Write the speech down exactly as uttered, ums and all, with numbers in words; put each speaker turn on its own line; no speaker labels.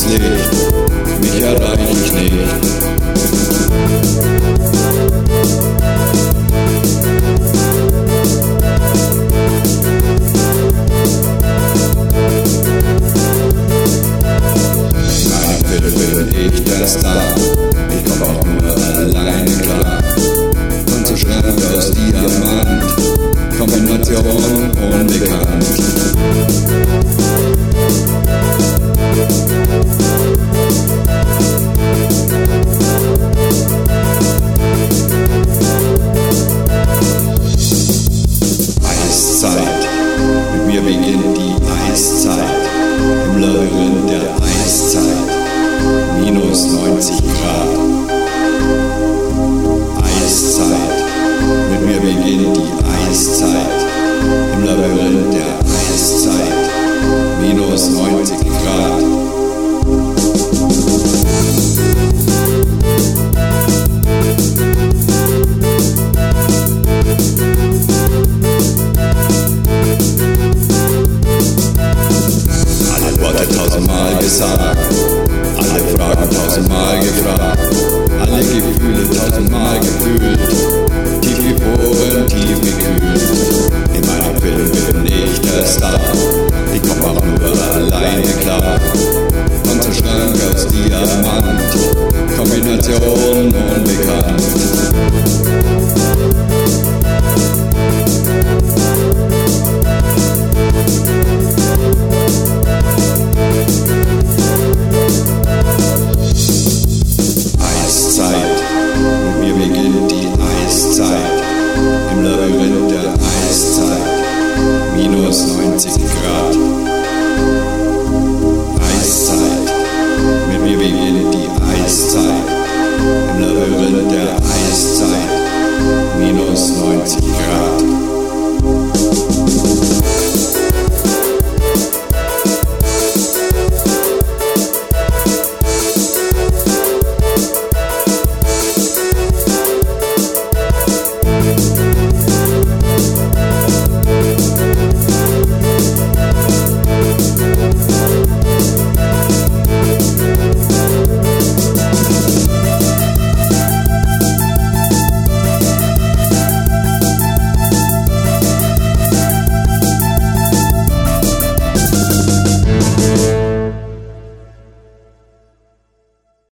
Tageslicht, mich erreich ich nicht. Ich der Star, ich komm auch nur alleine klar. Von so Schrank aus Diamant, Kombination unbekannt. Eiszeit, mit mir beginnt die Eiszeit, im Labyrinth der Eiszeit. Minus neunzig Grad. Eiszeit, mit mir beginnt die Eiszeit, im Labyrinth der Eiszeit, minus neunzig Grad. Alle Worte tausendmal gesagt, alle Fragen tausendmal gefragt, alle Gefühle tausendmal gefühlt, tief gefroren, tief gekühlt. In meinem Film bin ich der Star, ich komm auch nur alleine klar. Von so Schrank aus Diamant, Kombination unbekannt. Mit mir beginnt die Eiszeit, im Labyrinth der Eiszeit, minus neunzig Grad. Eiszeit, mit mir beginnt die Eiszeit, im Labyrinth der Eiszeit, minus neunzig Grad.